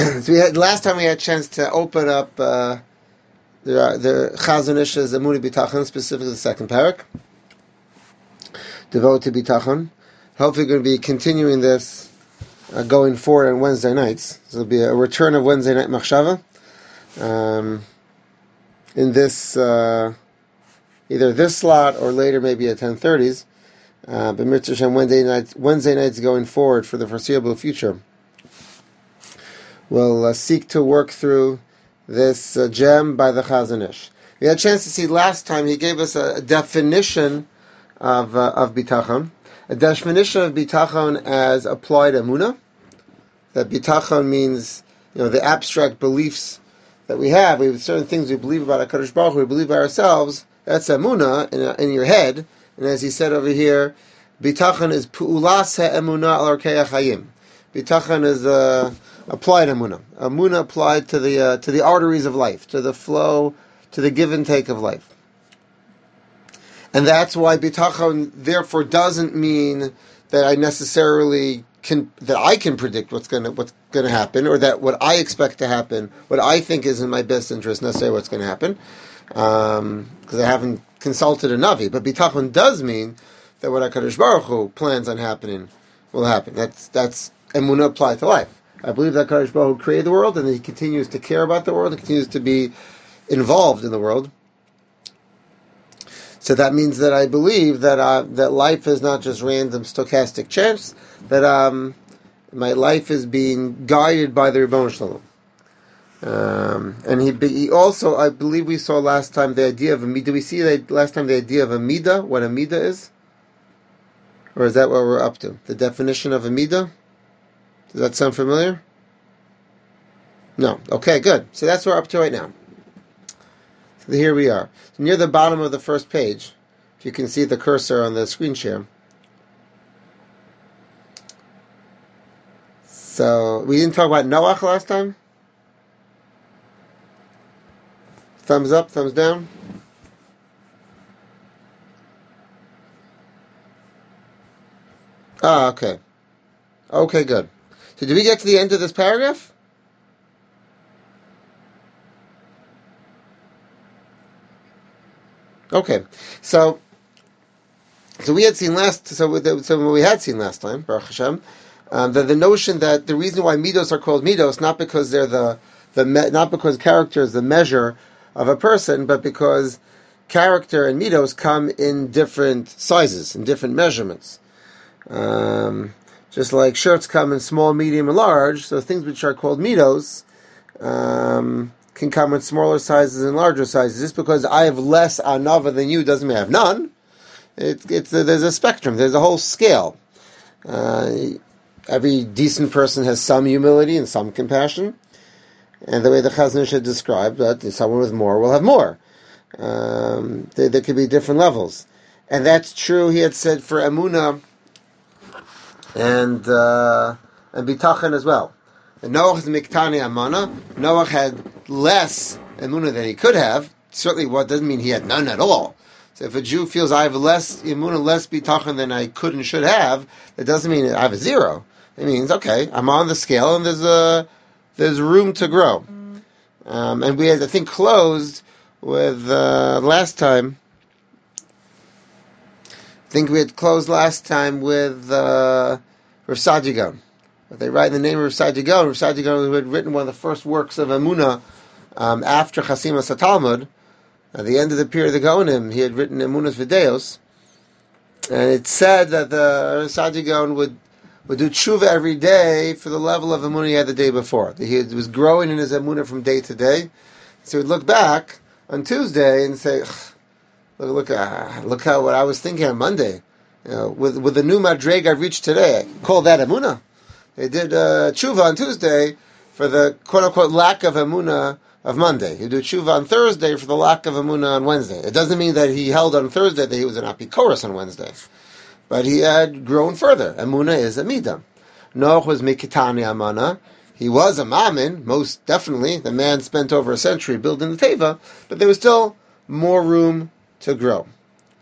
So last time we had a chance to open up the Chazon Ish's Emuna B'Tachon, specifically the second parak, devoted to B'Tachon. Hopefully we're going to be continuing this going forward on Wednesday nights. So it'll be a return of Wednesday night Machshava. In this, either this slot or later maybe at 10:30s. But Mitzvah Hashem, Wednesday nights going forward for the foreseeable future. We'll seek to work through this gem by the Chazon Ish. We had a chance to see last time, he gave us a definition of Bitachon. A definition of Bitachon as applied Emunah. That Bitachon means, the abstract beliefs that we have. We have certain things we believe about HaKadosh Baruch Hu, we believe about ourselves. That's Emunah in your head. And as he said over here, Bitachon is Pu'ulas ha'emunah al arkei ha'chayim. Bitachon is applied emunah. Emunah applied to the arteries of life, to the flow, to the give and take of life. And that's why bitachon therefore doesn't mean that I necessarily can predict what's going to happen, or that what I expect to happen, what I think is in my best interest, necessarily what's going to happen, because I haven't consulted a navi. But bitachon does mean that what HaKadosh Baruch Hu plans on happening will happen. That's emunah applied to life. I believe that HaKadosh Baruch Hu created the world, and He continues to care about the world, and continues to be involved in the world. So that means that I believe that that life is not just random stochastic chance, that my life is being guided by the Rebbeinu Shalom. And he also, I believe we saw last time the idea of a midah. Did we see that last time the idea of a midah, what a midah is? Or is that what we're up to? The definition of a midah? Does that sound familiar? No. Okay, good. So that's what we're up to right now. So here we are. So near the bottom of the first page, if you can see the cursor on the screen share. So we didn't talk about Noach last time? Thumbs up, thumbs down? Okay. Okay, good. So did we get to the end of this paragraph? Okay. So we had seen what we had seen last time, Baruch Hashem, the notion that the reason why midos are called midos, not because they're not because character is the measure of a person, but because character and midos come in different sizes, in different measurements. Just like shirts come in small, medium, and large, so things which are called midos can come in smaller sizes and larger sizes. Just because I have less anava than you doesn't mean I have none. There's a spectrum. There's a whole scale. Every decent person has some humility and some compassion. And the way the Chazon Ish had described, that someone with more will have more. There could be different levels. And that's true, he had said, for Emunah and Bitachon as well. And Noach is Miktani Amana. Noach had less Emunah than he could have. Certainly what doesn't mean he had none at all. So if a Jew feels I have less Emunah, less Bitachon than I could and should have, that doesn't mean I have a zero. It means, okay, I'm on the scale and there's room to grow. And we had, I think, closed with last time. I think we had closed last time with Rav Saadia Gaon. They write in the name of Rav Saadia Gaon. Rav Saadia Gaon, who had written one of the first works of Emunah after Chasimas HaTalmud. At the end of the period of the Gaonim, he had written Emunas Videos. And it said that the Rav Saadia Gaon would do tshuva every day for the level of Emunah he had the day before. He was growing in his Emunah from day to day. So he would look back on Tuesday and say, look how what I was thinking on Monday. With the new madreg I've reached today, I call that Emunah. They did tshuva on Tuesday for the quote-unquote lack of Emunah of Monday. He did tshuva on Thursday for the lack of Emunah on Wednesday. It doesn't mean that he held on Thursday that he was an apikoros on Wednesday. But he had grown further. Emunah is a midah. Noach was mikitani amana. He was a mammon, most definitely. The man spent over a century building the teva, but there was still more room to grow.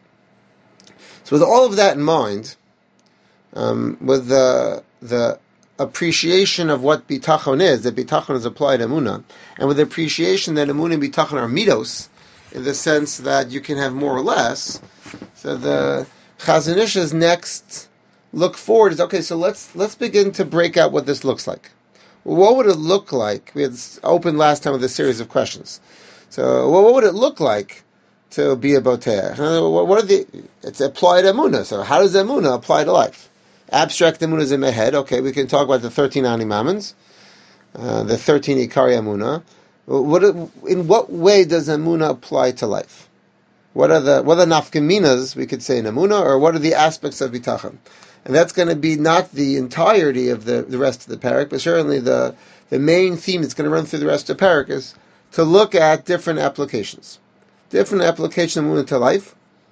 So with all of that in mind, with the appreciation of what bitachon is, that bitachon is applied emunah, and with the appreciation that emunah and bitachon are midos, in the sense that you can have more or less. So the Chazon Ish's next look forward is, okay, so let's begin to break out what this looks like. What would it look like? We had opened last time with a series of questions. So what would it look like to be a boteach? What are it's applied emunah. So how does emunah apply to life? Abstract emunah is in my head. Okay, we can talk about the 13 animamins, the 13 ikari emunah. In what way does emunah apply to life? What are the nafkaminas, we could say, in emunah, or what are the aspects of bitachon? And that's going to be not the entirety of the rest of the parak, but certainly the main theme that's going to run through the rest of the parak is to look at different applications. Different application of emunah to life.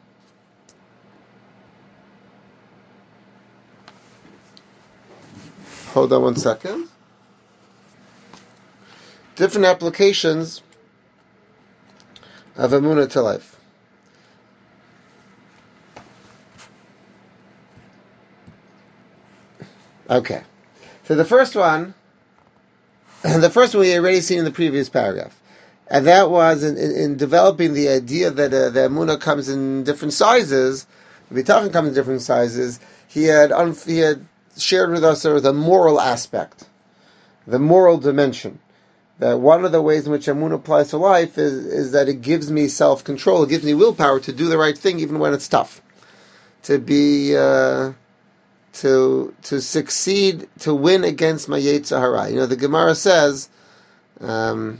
Hold on one second. Different applications of emunah to life. Okay, so the first one we already seen in the previous paragraph, and that was in developing the idea that the emunah comes in different sizes, the bitachon comes in different sizes. He had shared with us the moral aspect, the moral dimension. That one of the ways in which emunah applies to life is that it gives me self-control, it gives me willpower to do the right thing even when it's tough, to be. To succeed, to win against my Yetzer Hara. You know, the Gemara says, that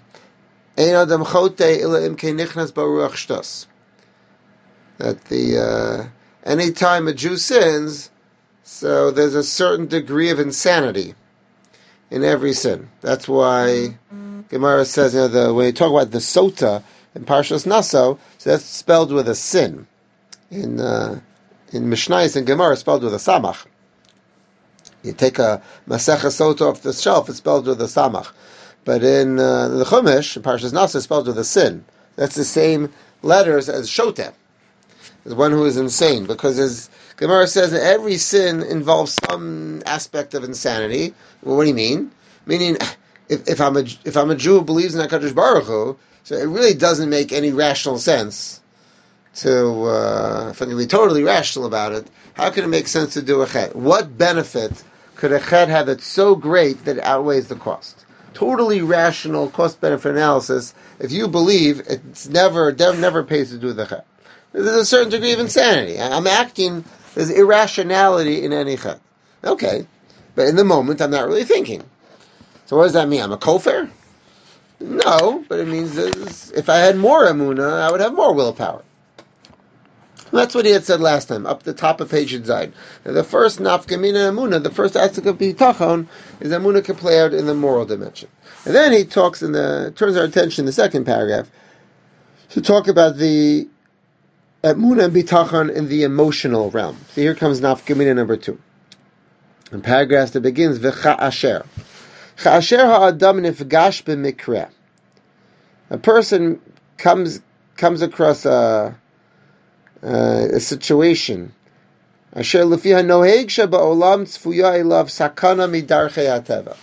any time a Jew sins, so there's a certain degree of insanity in every sin. That's why Gemara says, when you talk about the sota in Parshas Naso, so that's spelled with a sin. In Mishnayos and Gemara, it's spelled with a samach. You take a Masechah Sota off the shelf, it's spelled with a samach. But in the Chumash, in Parshas Naso, it's spelled with a sin. That's the same letters as Shoteh, as one who is insane. Because as Gemara says, that every sin involves some aspect of insanity. Well, what do you mean? Meaning, if I'm a Jew who believes in HaKadosh Baruch Hu, so it really doesn't make any rational sense to, if I can be totally rational about it, how can it make sense to do a chet? What benefit could a chet have that's so great that it outweighs the cost? Totally rational cost-benefit analysis. If you believe, it never pays to do the chet. There's a certain degree of insanity. I'm acting, there's irrationality in any chet. Okay, but in the moment, I'm not really thinking. So what does that mean? I'm a kofar? No, but it means if I had more emunah, I would have more willpower. That's what he had said last time, up the top of page Zayin. The first nafkamina emunah, the first aspect of bitachon, is emunah can play out in the moral dimension. And then he turns our attention in the second paragraph to talk about the emunah and bitachon in the emotional realm. So here comes nafkamina number 2. In paragraph that begins, v'cha'asher. Cha'asher ha'adam nifgash b'mikreh. A person comes across a situation. Asher lefiha noheg sheba'olam tzfuya elav sakana midarchei hateva.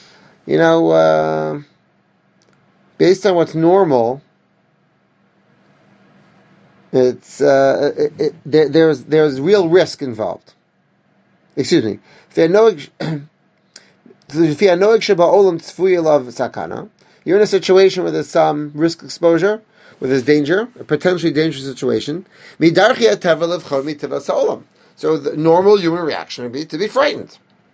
Based on what's normal, it's there's real risk involved. Excuse me. You're in a situation where there's some risk exposure, where there's danger, a potentially dangerous situation. So the normal human reaction would be to be frightened.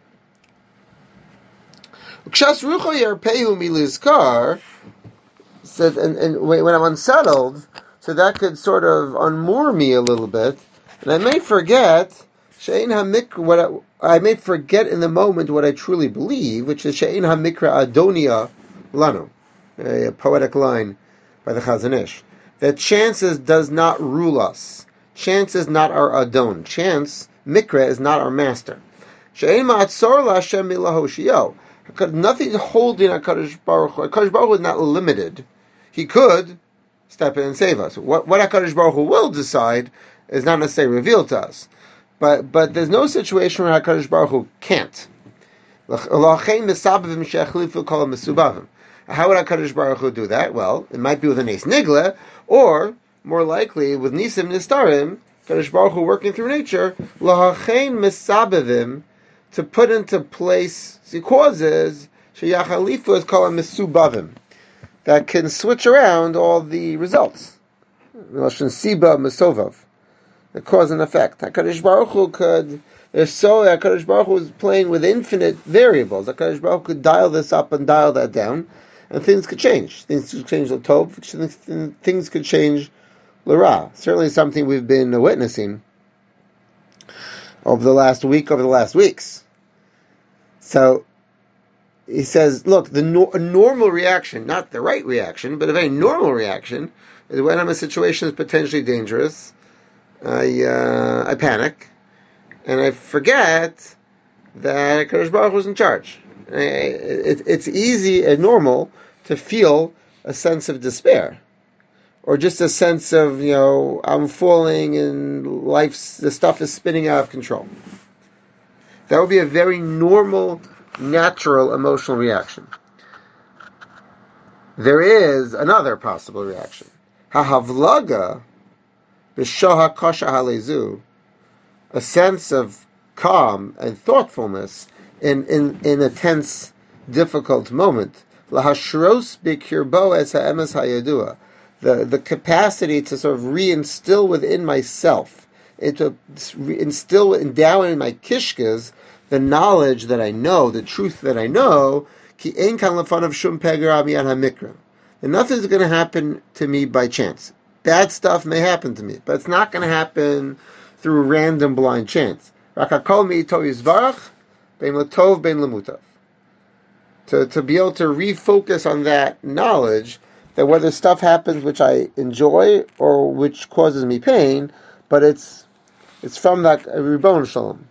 Said, and when I'm unsettled, so that could sort of unmoor me a little bit, and I may forget I may forget in the moment what I truly believe, which is she'ein hamikra adonia lanu, a poetic line by the Chazon Ish, that chances does not rule us. Chance is not our adon. Chance, mikra, is not our master. She'ein ma'atzor la'Hashem milahoshio. Nothing is holding HaKadosh Baruch Hu. HaKadosh Baruch Hu is not limited. He could step in and save us. What HaKadosh Baruch Hu will decide is not necessarily revealed to us. But there's no situation where HaKadosh Baruch Hu can't. How would HaKadosh Baruch Hu do that? Well, it might be with a Nes Nigla, or more likely with Nisim Nistarim, Kadosh Baruch Hu working through nature, L'hachein Misabevim, to put into place the causes, Sheyachalifu is called a Misubavim, that can switch around all the results. Lashon Siba Misovav, the cause and effect. HaKadosh Baruch Hu could, HaKadosh Baruch Hu is playing with infinite variables. HaKadosh Baruch Hu could dial this up and dial that down, and things could change. Things could change l'tov, things could change l'ra. Certainly something we've been witnessing over the last weeks. So, he says, look, a normal reaction, not the right reaction, but a very normal reaction, is when I'm in a situation that's potentially dangerous, I panic, and I forget that HaKadosh Baruch Hu is in charge. It's easy and normal to feel a sense of despair, or just a sense of, I'm falling and the stuff is spinning out of control. That would be a very normal, natural emotional reaction. There is another possible reaction. Hahavlaga b'shoha kosha halezu, a sense of calm and thoughtfulness in a tense, difficult moment. Lahashros b'kirbo es ha'emes hayadua, the capacity to sort of reinstill within myself, to endow in my kishkas the knowledge that I know, the truth that I know. Ki ein kan lefanav shum pegera miyan hamikra. And nothing's going to happen to me by chance. Bad stuff may happen to me, but it's not going to happen through random blind chance. Rakakol mi'ito yizvarach, bein l'tov, bein l'mutav. To be able to refocus on that knowledge that whether stuff happens which I enjoy or which causes me pain, but it's from that Ribon Shalom.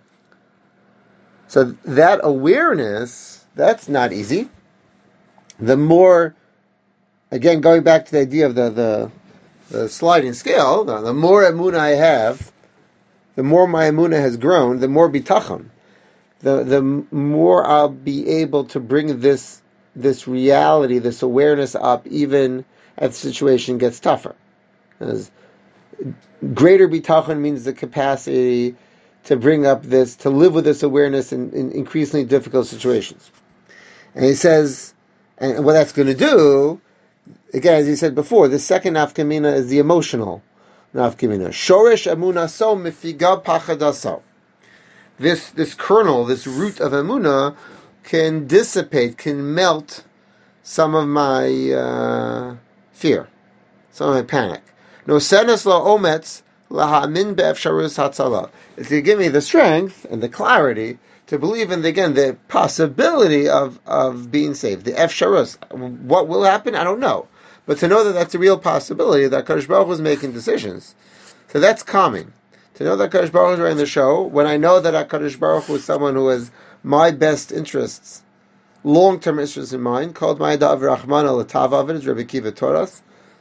So that awareness, that's not easy. The more, again, going back to the idea of the sliding scale, the more emunah I have, the more my emunah has grown, the more bitachon, the more I'll be able to bring this reality, this awareness up, even as the situation gets tougher. As greater bitachon means the capacity to bring up this, to live with this awareness in increasingly difficult situations. And he says, and what that's going to do, again, as he said before, the second nafkamina is the emotional nafkamina. Shoresh emunah so mifiga pachadaso. This kernel, this root of emunah, can dissipate, can melt some of my fear, some of my panic. No senes lo ometz lahamin be'efsharus hatzala. It's to give me the strength and the clarity to believe in, the possibility of being saved. The efsharus. What will happen? I don't know. But to know that that's a real possibility, that Kadosh Baruch Hu is making decisions. So that's calming. To know that Kadosh Baruch Hu is running the show, when I know that Kadosh Baruch Hu is someone who has my best interests, long-term interests in mind, called Ma'adav Rahman al-Tavav, is Rabbi Kiva Toras.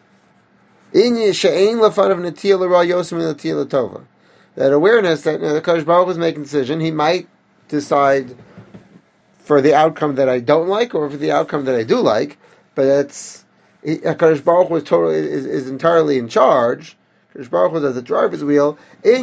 That awareness that the Kadosh Baruch Hu is making a decision, he might decide for the outcome that I don't like or for the outcome that I do like, but HaKadosh Baruch Hu is entirely in charge. HaKadosh Baruch Hu is at the driver's wheel.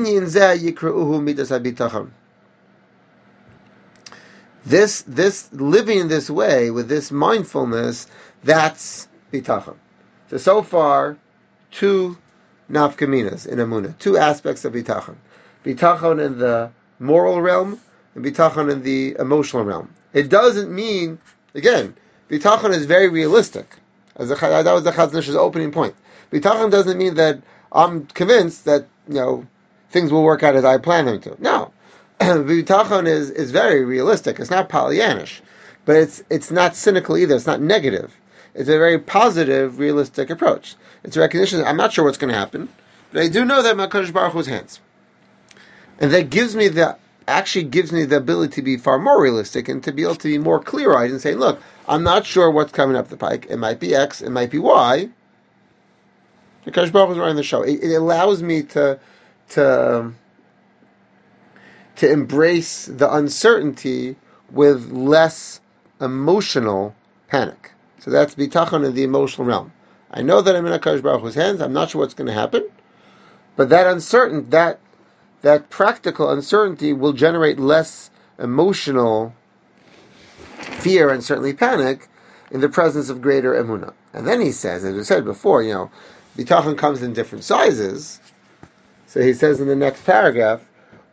This living in this way, with this mindfulness, that's bitachon. So far, two nafkaminas in Amunah, two aspects of bitachon. Bitachon in the moral realm, and bitachon in the emotional realm. It doesn't mean, again, bitachon is very realistic. That was the Chazon Ish's opening point. Bitachon doesn't mean that I'm convinced that things will work out as I plan them to. No, bitachon is very realistic. It's not Pollyannish, but it's not cynical either. It's not negative. It's a very positive, realistic approach. It's a recognition that I'm not sure what's going to happen, but I do know that HaKadosh Baruch Hu's hands, and that gives me the ability to be far more realistic and to be able to be more clear-eyed and say, look, I'm not sure what's coming up the pike. It might be X, it might be Y. The HaKadosh Baruch Hu is running the show. It allows me to embrace the uncertainty with less emotional panic. So that's bitachon in the emotional realm. I know that I'm in HaKadosh Baruch Hu's hands. I'm not sure what's going to happen, but that practical uncertainty will generate less emotional fear and certainly panic in the presence of greater emunah. And then he says, as we said before, bitachon comes in different sizes. So he says in the next paragraph,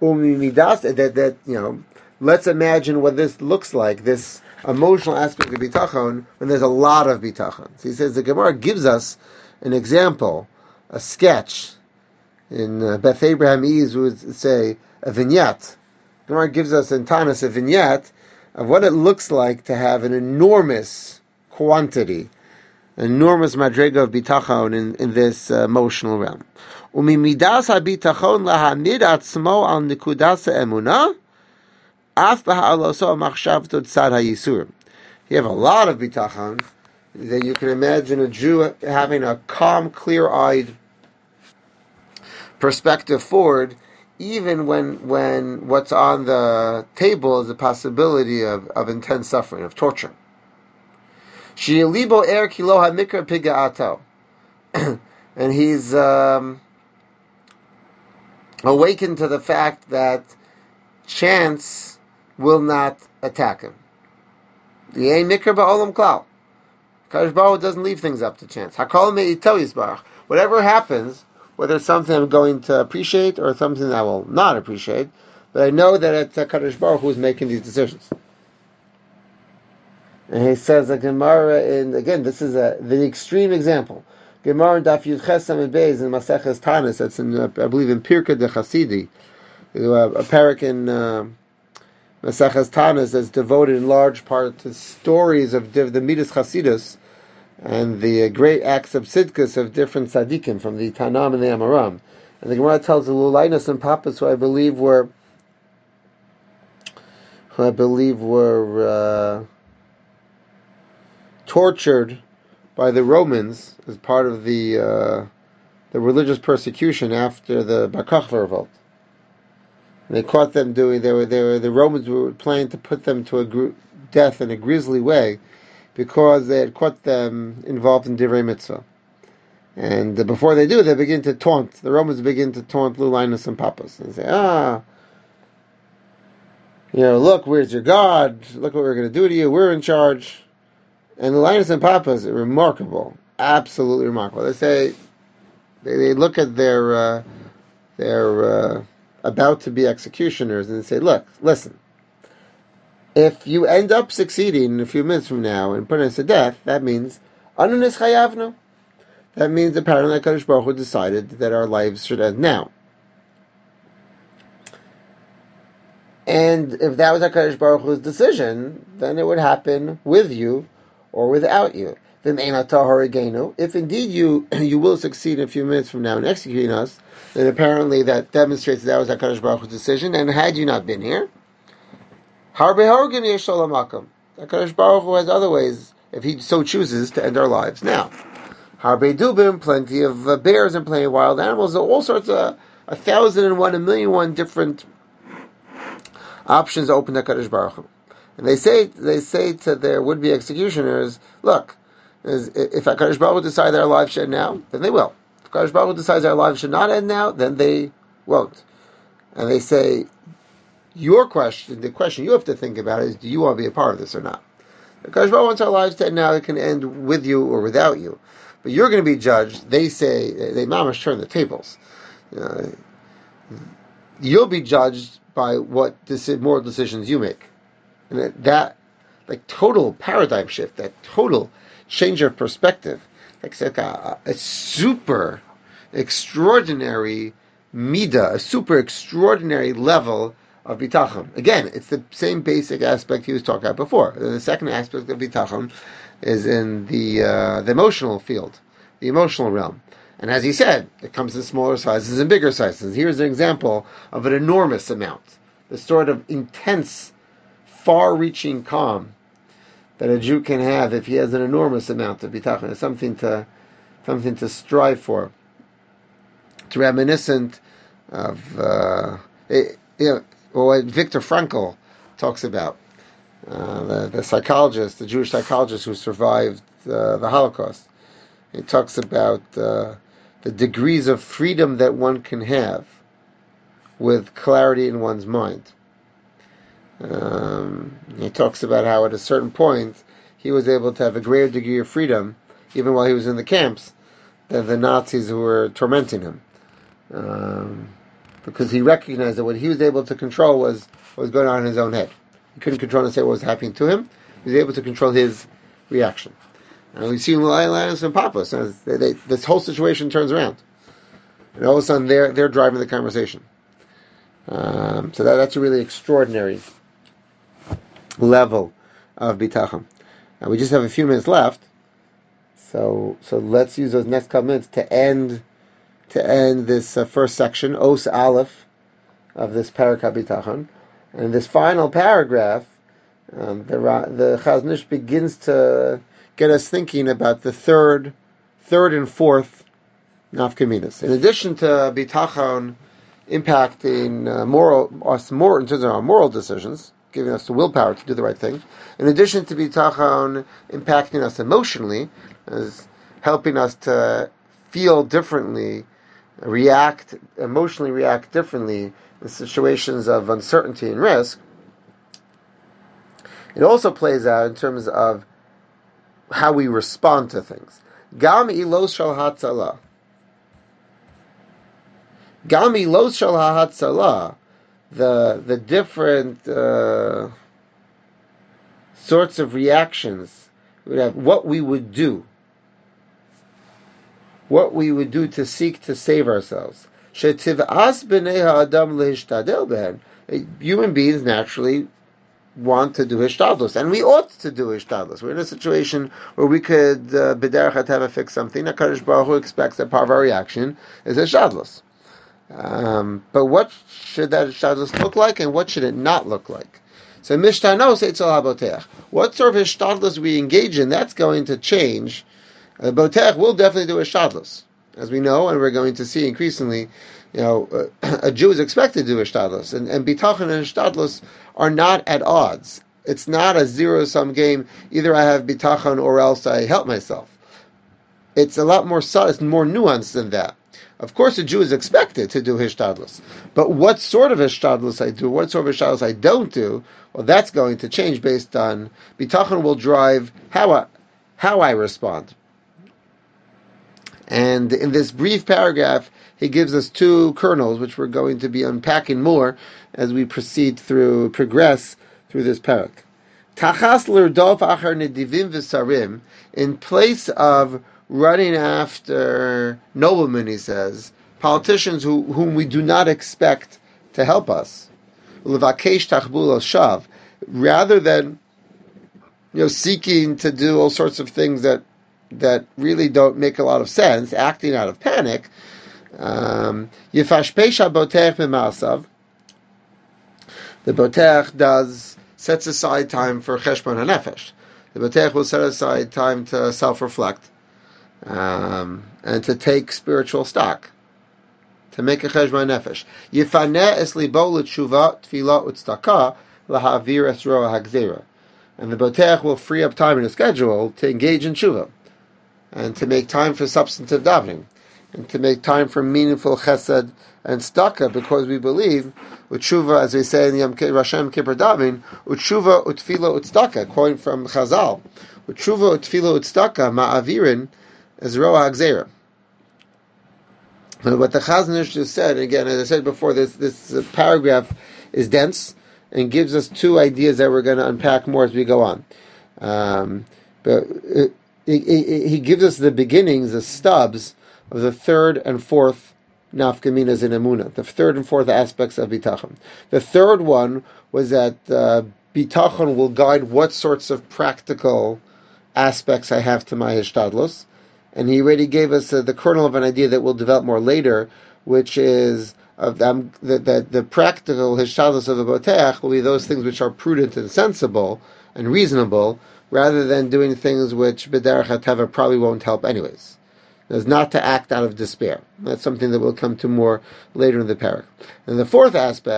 let's imagine what this looks like, this emotional aspect of bitachon, when there's a lot of bitachon. So he says the Gemara gives us an example, a sketch. In Beth Abraham Ease would say a vignette. The Gemara gives us in Tanis a vignette of what it looks like to have an enormous quantity, an enormous madrega of bitachon in this emotional realm. Umimidas habitachon lahamid atzmo al nikudas emunah af b'ha'aloso machshavto tzad hayisurim. You have a lot of bitachon that you can imagine a Jew having a calm, clear-eyed perspective forward, even when what's on the table is the possibility of intense suffering, of torture. Shi'elibo er kilo hamikra piga'ato. And he's awakened to the fact that chance will not attack him. Yeh mikra ba'olam klal. Kadosh Baruch Hu doesn't leave things up to chance. Hakol me'ito yisbarach. Whatever happens, whether it's something I'm going to appreciate or something I will not appreciate, but I know that it's Kadosh Baruch Hu who's making these decisions. And he says a Gemara, and again, this is the extreme example. Gemara in Daf Yud Ches Samid Beis in Maseches Tanis, that's in, I believe, in Pirkei de Chasidi, a parak in Maseches Tanis that's devoted in large part to stories of the Midas Chasidus and the great acts of tzidkus of different tzaddikim from the Tanam and the Amaram. And the Gemara tells the Lulainus and Papas, who I believe were tortured by the Romans as part of the religious persecution after the Bar Kokhba revolt. And they caught them the Romans were planning to put them to death in a grisly way because they had caught them involved in Divrei Mitzvah. And before they do, they begin to taunt. The Romans begin to taunt Lulinus and Papas and say, look, where's your God? Look what we're going to do to you. We're in charge. And the Linus and Papas are remarkable, absolutely remarkable. They say they look at their about to be executioners and they say, "Look, listen. If you end up succeeding in a few minutes from now and putting us to death, that means anunis chayavnu. That means apparently Kadosh Baruch Hu decided that our lives should end now. And if that was HaKadosh Baruch Hu's decision, then it would happen with you or without you. If indeed you will succeed in a few minutes from now in executing us, then apparently that demonstrates that was HaKadosh Baruch Hu's decision. And had you not been here, HaKadosh Baruch Hu has other ways, if He so chooses, to end our lives now. Harbe Dubim, plenty of bears and plenty of wild animals, all sorts of 1,001, 1,000,001 different options open to HaKadosh Baruch Hu. And they say to their would-be executioners, look, if HaKadosh Baruch Hu decides our lives should end now, then they will. If HaKadosh Baruch Hu decides our lives should not end now, then they won't. And they say, the question you have to think about is, do you want to be a part of this or not? If HaKadosh Baruch Hu wants our lives to end now, it can end with you or without you. But you're going to be judged. They say, they mamash turn the tables. You'll be judged by what moral decisions you make. And that total paradigm shift, that total change of perspective, like a super extraordinary midah, a super extraordinary level of bitachon. Again, it's the same basic aspect he was talking about before. The second aspect of bitachon is in the emotional field, the emotional realm. And as he said, it comes in smaller sizes and bigger sizes. Here's an example of an enormous amount, the sort of intense, far-reaching calm that a Jew can have if he has an enormous amount of bitachon. It's something to strive for. It's reminiscent of what Viktor Frankl talks about. the psychologist, the Jewish psychologist who survived the Holocaust. He talks about the degrees of freedom that one can have with clarity in one's mind. He talks about how at a certain point he was able to have a greater degree of freedom, even while he was in the camps, than the Nazis who were tormenting him. Because he recognized that what he was able to control was what was going on in his own head. He couldn't control and say what was happening to him. He was able to control his reaction. And we see in Linus and Papas, this whole situation turns around. And all of a sudden they're driving the conversation. So that's a really extraordinary level of bitachon. Now we just have a few minutes left, so let's use those next couple minutes to end this first section, Os Aleph, of this parak bitachon. And this final paragraph, the Chazon Ish begins to get us thinking about the third and fourth nafkaminas. In addition to bitachon impacting us more in terms of our moral decisions, giving us the willpower to do the right thing. In addition to bitachon impacting us emotionally, as helping us to feel differently, emotionally react differently in situations of uncertainty and risk, it also plays out in terms of how we respond to things. Gam ilos shal hatzalah. Gam ilos shal hatzalah. The different sorts of reactions we would have, what we would do to seek to save ourselves. Shetiv'as b'nei ha'adam lehishtadel behen. Human beings naturally want to do hishtadlus, and we ought to do hishtadlus. We're in a situation where we could b'derech hateva fix something. HaKadosh Baruch Hu expects that part of our reaction is hishtadlus. But what should that hishtadlus look like, and what should it not look like? So mishtanos etzel haboteach. What sort of hishtadlus we engage in, that's going to change. Boteach will definitely do hishtadlus, as we know, and we're going to see increasingly. A Jew is expected to do hishtadlus, and bitachon and hishtadlus are not at odds. It's not a zero-sum game. Either I have bitachon or else I help myself. It's a lot more subtle, it's more nuanced than that. Of course, a Jew is expected to do hishtadlus, but what sort of hishtadlus I do, what sort of hishtadlus I don't do, well, that's going to change based on bitachon will drive how I respond. And in this brief paragraph, he gives us two kernels, which we're going to be unpacking more as we progress through this parak. Tachas l'rdof achar nedivim v'sarim, in place of running after noblemen, he says, politicians whom we do not expect to help us, l'vakesh tachbul shav, rather than seeking to do all sorts of things that really don't make a lot of sense, acting out of panic. Yifashpesh habotech b'maasav. The botech sets aside time for cheshbon hanefesh. The botech will set aside time to self-reflect and to take spiritual stock, to make a cheshbon nefesh. Yifaneh es libo l'tshuva tefillah u'tzedakah lahavir es roa hagzera. And the botech will free up time in his schedule to engage in tshuva, and to make time for substantive davening, and to make time for meaningful chesed and tzedakah, because we believe, u'tshuva, as we say in the Rosh Hashanah Kippur davening, u'tshuva u'tefillah u'tzedakah, quoting from Chazal, u'tshuva u'tefillah u'tzedakah ma'avirin as roa hagzera. What the Chazon Ish just said, again, as I said before, this paragraph is dense and gives us two ideas that we're going to unpack more as we go on. But he gives us the beginnings, the stubs of the third and fourth nafkaminas in Emunah, the third and fourth aspects of bitachon. The third one was that bitachon will guide what sorts of practical aspects I have to my hishtadlus, and he already gave us the kernel of an idea that we'll develop more later, which is that the practical hishtadlus of the boteach will be those things which are prudent and sensible and reasonable, rather than doing things which b'derech hateva probably won't help anyways. It's not to act out of despair. That's something that we'll come to more later in the parak. And the fourth aspect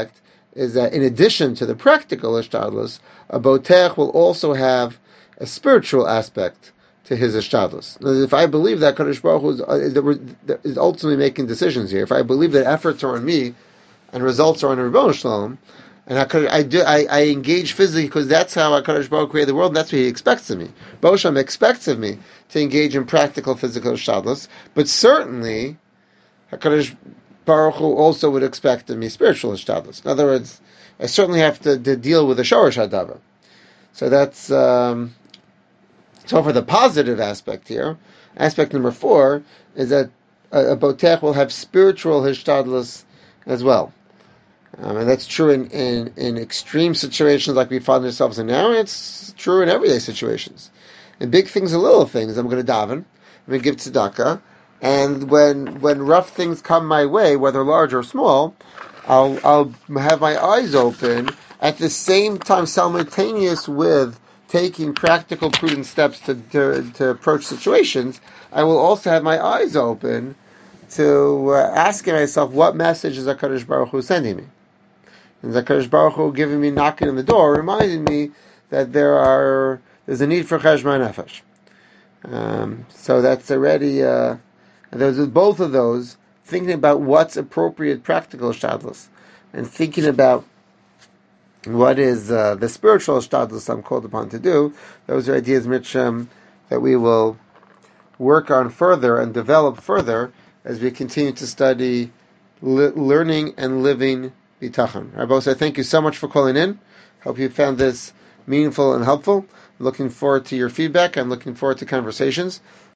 is that in addition to the practical ishtadlus, a botech will also have a spiritual aspect to his ishtadlus. If I believe that Kadosh Baruch Hu is ultimately making decisions here, if I believe that efforts are on me and results are on Rebbeinu Shalom, and I engage physically because that's how HaKadosh Baruch Hu created the world, and that's what He expects of me. Bosham expects of me to engage in practical physical ishtadlus, but certainly HaKadosh Baruch Hu also would expect of me spiritual ishtadlus. In other words, I certainly have to deal with the shorish hadava. So that's so for the positive aspect here. Aspect number 4 is that a botech will have spiritual ishtadlus as well. And that's true in extreme situations like we find ourselves in now, and it's true in everyday situations. In big things and little things, I'm going to daven, I'm going to give tzedakah, and when rough things come my way, whether large or small, I'll have my eyes open at the same time, simultaneous with taking practical, prudent steps to approach situations. I will also have my eyes open to asking myself, what message is HaKadosh Baruch Hu sending me? And HaKadosh Baruch Hu giving me knocking on the door, reminding me that there's a need for cheshbon nefesh. So that's already, there's both of those, thinking about what's appropriate practical shtadlus, and thinking about what is the spiritual shtadlus I'm called upon to do. Those are ideas, Mitchum, that we will work on further and develop further as we continue to study learning and living bitachon. Rabbi, I thank you so much for calling in. Hope you found this meaningful and helpful. Looking forward to your feedback. I'm looking forward to conversations.